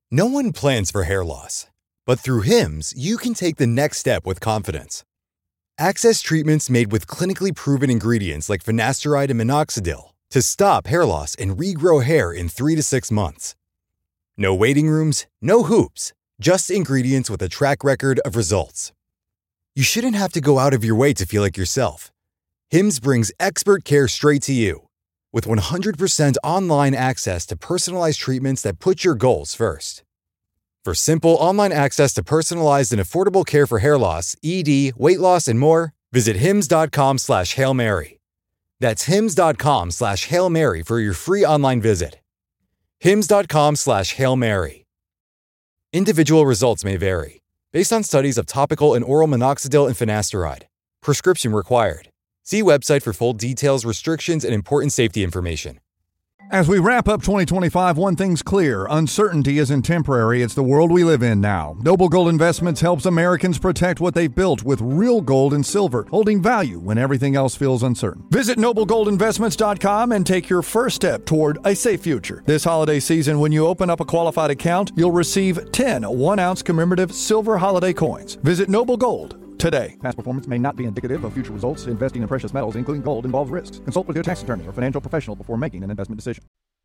No one plans for hair loss, but through Hims, you can take the next step with confidence. Access treatments made with clinically proven ingredients like finasteride and minoxidil to stop hair loss and regrow hair in 3 to 6 months. No waiting rooms, no hoops, just ingredients with a track record of results. You shouldn't have to go out of your way to feel like yourself. Hims brings expert care straight to you. With 100% online access to personalized treatments that put your goals first. For simple online access to personalized and affordable care for hair loss, ED, weight loss, and more, visit hims.com/Hail Mary. That's hims.com/Hail Mary for your free online visit. hims.com/Hail Mary. Individual results may vary, based on studies of topical and oral minoxidil and finasteride. Prescription required. See website for full details, restrictions, and important safety information. As we wrap up 2025, one thing's clear. Uncertainty isn't temporary. It's the world we live in now. Noble Gold Investments helps Americans protect what they've built with real gold and silver, holding value when everything else feels uncertain. Visit noblegoldinvestments.com and take your first step toward a safe future. This holiday season, when you open up a qualified account, you'll receive 10 1-ounce commemorative silver holiday coins. Visit Noble Gold today. Past performance may not be indicative of future results. Investing in precious metals, including gold, involves risks. Consult with your tax attorney or financial professional before making an investment decision.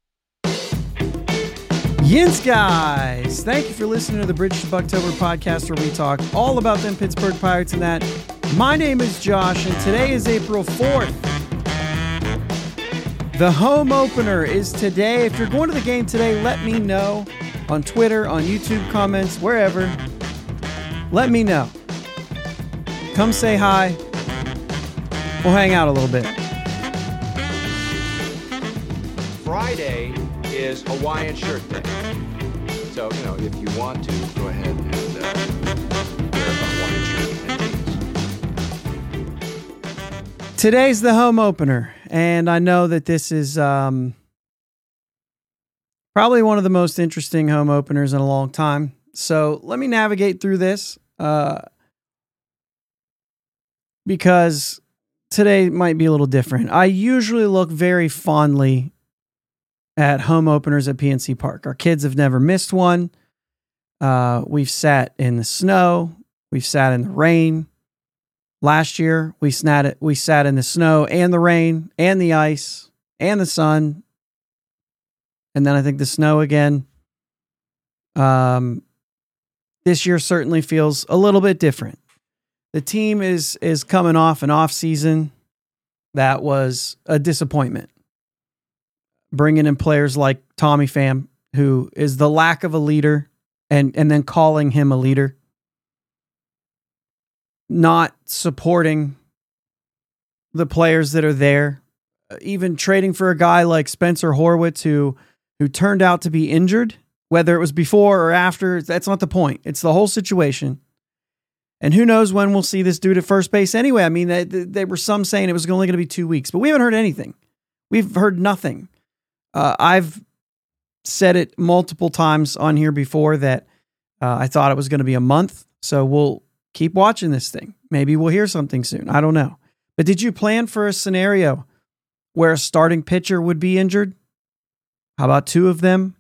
Yins, guys. Thank you for listening to the Bridge to Bucktober podcast, where we talk all about them Pittsburgh Pirates and that. My name is Josh, and today is April 4th. The home opener is today. If you're going to the game today, let me know on Twitter, on YouTube comments, wherever. Let me know. Come say hi. We'll hang out a little bit. Friday is Hawaiian shirt day. So, if you want to, go ahead and wear a Hawaiian shirt and jeans. Today's the home opener, and I know that this is probably one of the most interesting home openers in a long time. So let me navigate through this. Because today might be a little different. I usually look very fondly at home openers at PNC Park. Our kids have never missed one. We've sat in the snow. We've sat in the rain. Last year, we sat in the snow and the rain and the ice and the sun. And then I think the snow again. This year certainly feels a little bit different. The team is coming off an off season that was a disappointment. Bringing in players like Tommy Pham, who is the lack of a leader, and then calling him a leader. Not supporting the players that are there. Even trading for a guy like Spencer Horwitz, who turned out to be injured, whether it was before or after, that's not the point. It's the whole situation. And who knows when we'll see this dude at first base anyway. I mean, there were some saying it was only going to be 2 weeks, but we haven't heard anything. We've heard nothing. I've said it multiple times on here before that I thought it was going to be a month. So we'll keep watching this thing. Maybe we'll hear something soon. I don't know. But did you plan for a scenario where a starting pitcher would be injured? How about 2 of them?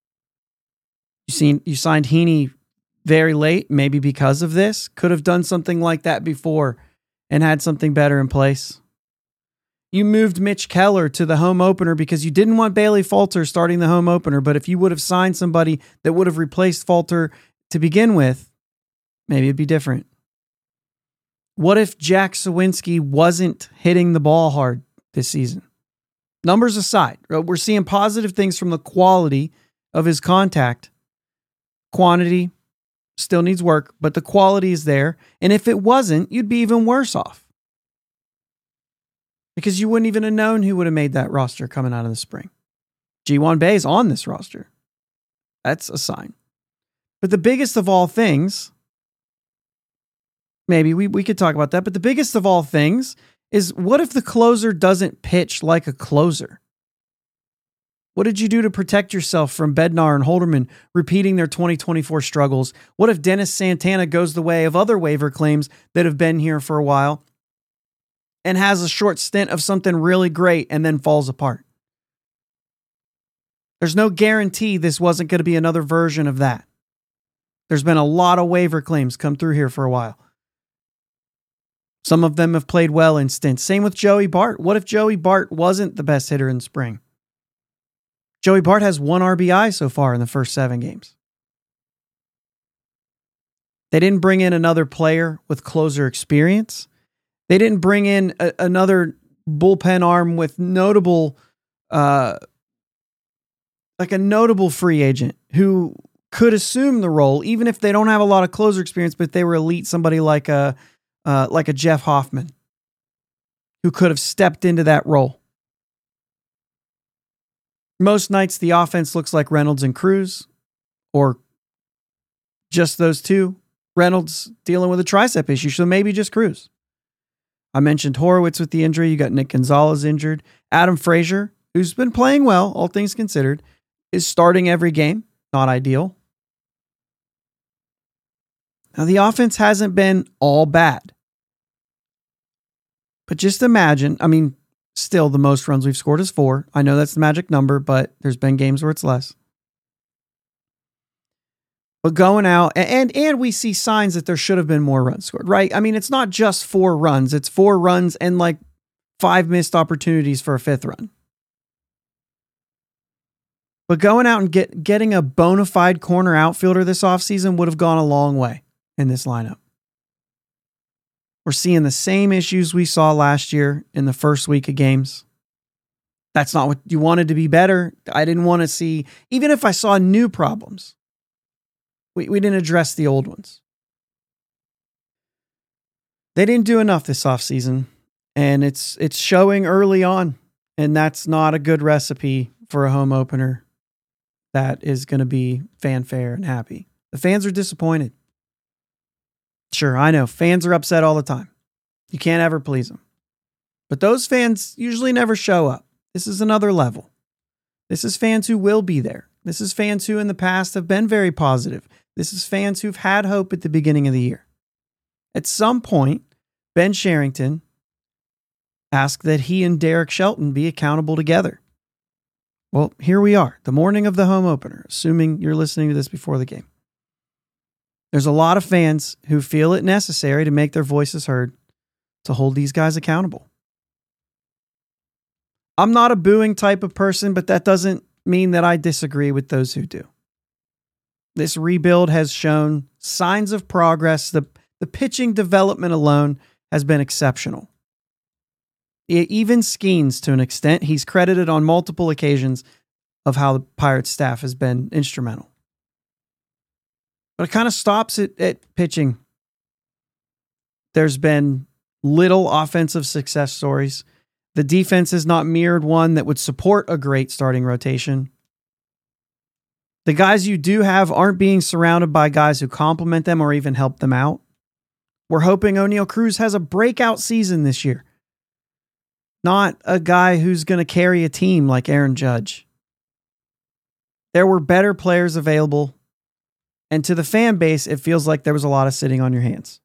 You signed Heaney very late, maybe because of this. Could have done something like that before and had something better in place. You moved Mitch Keller to the home opener because you didn't want Bailey Falter starting the home opener, but if you would have signed somebody that would have replaced Falter to begin with, maybe it'd be different. What if Jack Sawinski wasn't hitting the ball hard this season? Numbers aside, we're seeing positive things from the quality of his contact. Quantity still needs work, but the quality is there. And if it wasn't, you'd be even worse off. Because you wouldn't even have known who would have made that roster coming out of the spring. Ji-Hwan Bae is on this roster. That's a sign. But the biggest of all things, maybe we could talk about that, but the biggest of all things is, what if the closer doesn't pitch like a closer? What did you do to protect yourself from Bednar and Holderman repeating their 2024 struggles? What if Dennis Santana goes the way of other waiver claims that have been here for a while and has a short stint of something really great and then falls apart? There's no guarantee this wasn't going to be another version of that. There's been a lot of waiver claims come through here for a while. Some of them have played well in stints. Same with Joey Bart. What if Joey Bart wasn't the best hitter in spring? Joey Bart has 1 RBI so far in the first 7 games. They didn't bring in another player with closer experience. They didn't bring in another bullpen arm with notable, like a notable free agent who could assume the role, even if they don't have a lot of closer experience, but they were elite, somebody like a Jeff Hoffman who could have stepped into that role. Most nights the offense looks like Reynolds and Cruz, or just those two. Reynolds dealing with a tricep issue, so maybe just Cruz. I mentioned Horwitz with the injury. You got Nick Gonzalez injured. Adam Frazier, who's been playing well, all things considered, is starting every game. Not ideal. Now, the offense hasn't been all bad. But just imagine, still the most runs we've scored is 4. I know that's the magic number, but there's been games where it's less. But going out, and we see signs that there should have been more runs scored, right? It's not just 4 runs. It's 4 runs and 5 missed opportunities for a 5th run. But going out and getting a bona fide corner outfielder this offseason would have gone a long way in this lineup. We're seeing the same issues we saw last year in the first week of games. That's not what you wanted to be better. I didn't want to see, even if I saw new problems, we didn't address the old ones. They didn't do enough this offseason, and it's showing early on, and that's not a good recipe for a home opener that is going to be fanfare and happy. The fans are disappointed. Sure, I know. Fans are upset all the time. You can't ever please them. But those fans usually never show up. This is another level. This is fans who will be there. This is fans who in the past have been very positive. This is fans who've had hope at the beginning of the year. At some point, Ben Cherington asked that he and Derek Shelton be accountable together. Well, here we are, the morning of the home opener, assuming you're listening to this before the game. There's a lot of fans who feel it necessary to make their voices heard to hold these guys accountable. I'm not a booing type of person, but that doesn't mean that I disagree with those who do. This rebuild has shown signs of progress. The pitching development alone has been exceptional. Even Skeens, to an extent, he's credited on multiple occasions of how the Pirates staff has been instrumental. But it kind of stops at pitching. There's been little offensive success stories. The defense has not mirrored one that would support a great starting rotation. The guys you do have aren't being surrounded by guys who complement them or even help them out. We're hoping O'Neal Cruz has a breakout season this year. Not a guy who's going to carry a team like Aaron Judge. There were better players available, and to the fan base, it feels like there was a lot of sitting on your hands.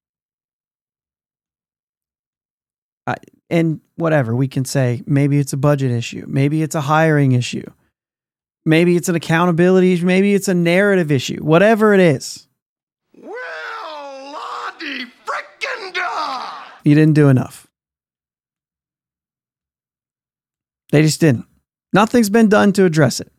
And whatever, we can say, maybe it's a budget issue. Maybe it's a hiring issue. Maybe it's an accountability issue. Maybe it's a narrative issue. Whatever it is. Well, Lottie frickin' da! You didn't do enough. They just didn't. Nothing's been done to address it.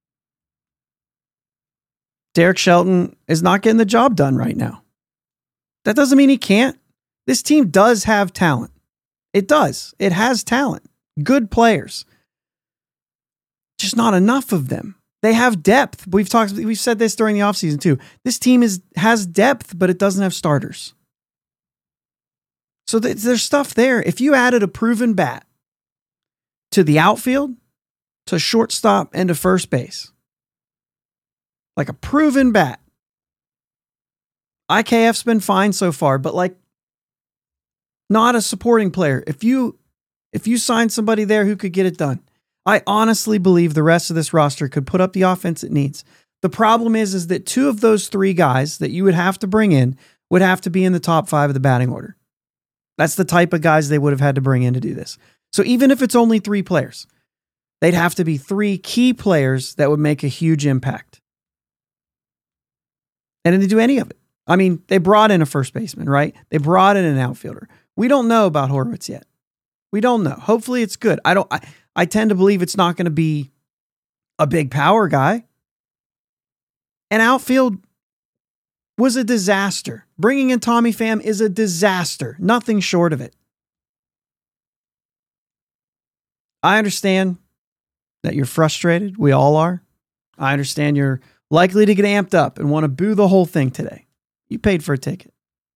Derek Shelton is not getting the job done right now. That doesn't mean he can't. This team does have talent. It does. It has talent. Good players. Just not enough of them. They have depth. We've said this during the offseason too. This team has depth, but it doesn't have starters. So there's stuff there. If you added a proven bat to the outfield, to shortstop, and to first base, like a proven bat, IKF's been fine so far, but not a supporting player. If you sign somebody there who could get it done, I honestly believe the rest of this roster could put up the offense it needs. The problem is that 2 of those 3 guys that you would have to bring in would have to be in the top 5 of the batting order. That's the type of guys they would have had to bring in to do this. So even if it's only 3 players, They'd have to be 3 key players that would make a huge impact. And didn't do any of it. I mean, they brought in a first baseman, right? They brought in an outfielder. We don't know about Horwitz yet. We don't know. Hopefully it's good. I tend to believe it's not going to be a big power guy. And outfield was a disaster. Bringing in Tommy Pham is a disaster. Nothing short of it. I understand that you're frustrated. We all are. I understand you're likely to get amped up and want to boo the whole thing today. You paid for a ticket.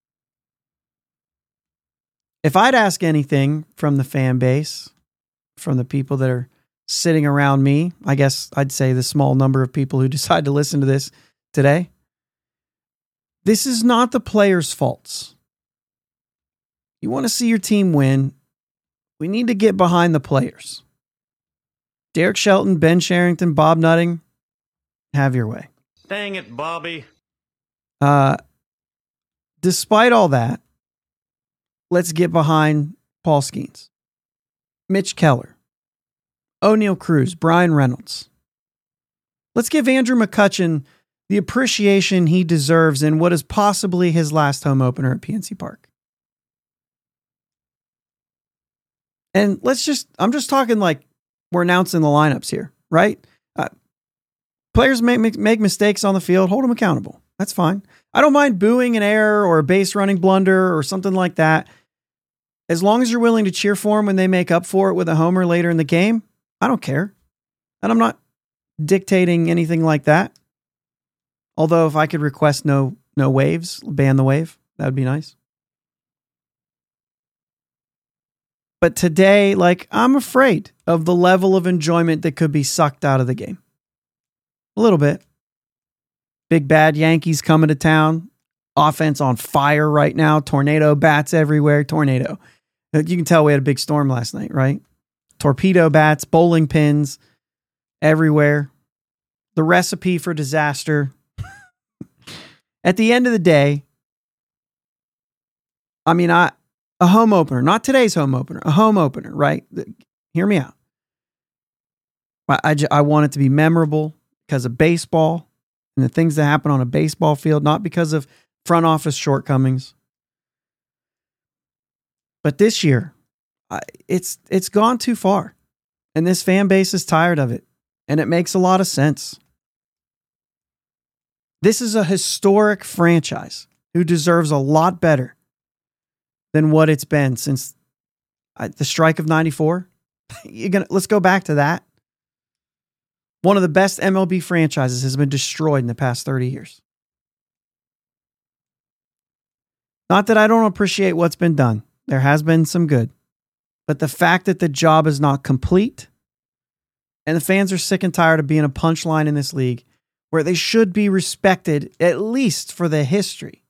If I'd ask anything from the fan base, from the people that are sitting around me, I guess I'd say the small number of people who decide to listen to this today, this is not the players' faults. You want to see your team win, we need to get behind the players. Derek Shelton, Ben Cherington, Bob Nutting, have your way. Dang it, Bobby. Despite all that, let's get behind Paul Skeens, Mitch Keller, O'Neal Cruz, Brian Reynolds. Let's give Andrew McCutchen the appreciation he deserves in what is possibly his last home opener at PNC Park. And I'm just talking like we're announcing the lineups here, right? Players make mistakes on the field, hold them accountable. That's fine. I don't mind booing an error or a base running blunder or something like that. As long as you're willing to cheer for them when they make up for it with a homer later in the game, I don't care. And I'm not dictating anything like that. Although if I could request no waves, ban the wave, that would be nice. But today, I'm afraid of the level of enjoyment that could be sucked out of the game. A little bit. Big bad Yankees coming to town. Offense on fire right now. Tornado bats everywhere. Tornado. You can tell we had a big storm last night, right? Torpedo bats, bowling pins everywhere. The recipe for disaster. At the end of the day, I mean, a home opener, not today's home opener, a home opener, right? Hear me out. I want it to be memorable because of baseball and the things that happen on a baseball field, not because of front office shortcomings. But this year, it's gone too far. And this fan base is tired of it. And it makes a lot of sense. This is a historic franchise who deserves a lot better than what it's been since the strike of 94. Let's go back to that. One of the best MLB franchises has been destroyed in the past 30 years. Not that I don't appreciate what's been done. There has been some good. But the fact that the job is not complete and the fans are sick and tired of being a punchline in this league where they should be respected at least for the history.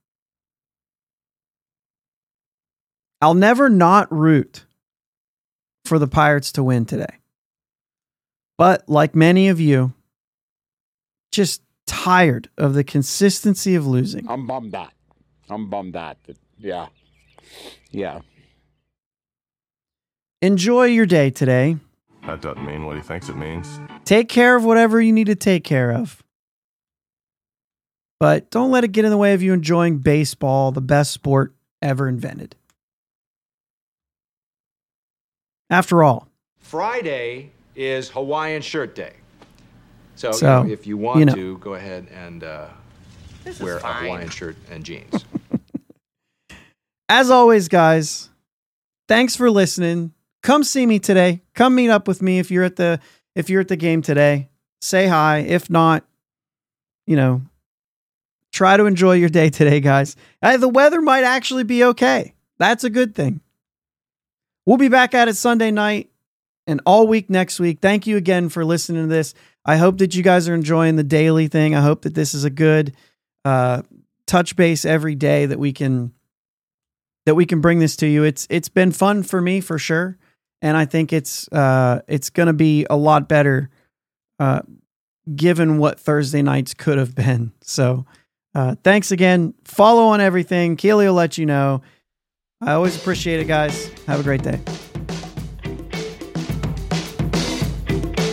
I'll never not root for the Pirates to win today. But like many of you, just tired of the consistency of losing. I'm bummed out. Yeah. Enjoy your day today. That doesn't mean what he thinks it means. Take care of whatever you need to take care of. But don't let it get in the way of you enjoying baseball, the best sport ever invented. After all, Friday is Hawaiian Shirt Day. So if you want to, go ahead and wear a Hawaiian shirt and jeans. As always, guys, thanks for listening. Come see me today. Come meet up with me if you're at the game today. Say hi. If not, try to enjoy your day today, guys. The weather might actually be okay. That's a good thing. We'll be back at it Sunday night and all week next week. Thank you again for listening to this. I hope that you guys are enjoying the daily thing. I hope that this is a good touch base every day that we can bring this to you. It's been fun for me for sure, and I think it's going to be a lot better given what Thursday nights could have been. So thanks again. Follow on everything. Keely will let you know. I always appreciate it, guys. Have a great day.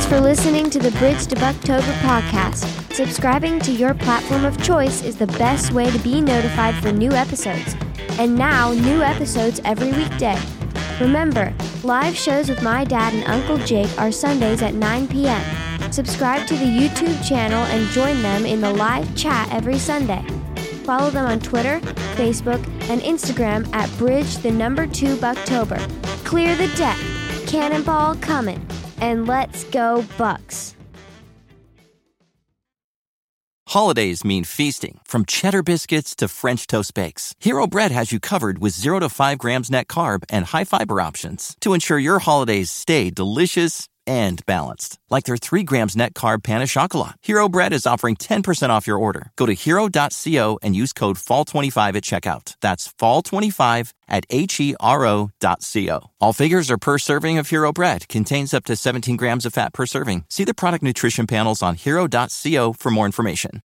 Thanks for listening to the Bridge to Bucktober podcast. Subscribing to your platform of choice is the best way to be notified for new episodes. And now, new episodes every weekday. Remember, live shows with my dad and Uncle Jake are Sundays at 9 p.m. Subscribe to the YouTube channel and join them in the live chat every Sunday. Follow them on Twitter, Facebook, and Instagram at Bridge2 Bucktober. Clear the deck, cannonball coming, and let's go Bucks. Holidays mean feasting, from cheddar biscuits to French toast bakes. Hero Bread has you covered with 0 to 5 grams net carb and high fiber options to ensure your holidays stay delicious and balanced. Like their 3 grams net carb pan of chocolat. Hero Bread is offering 10% off your order. Go to hero.co and use code FALL25 at checkout. That's FALL25 at HERO.co. All figures are per serving of Hero Bread. Contains up to 17 grams of fat per serving. See the product nutrition panels on hero.co for more information.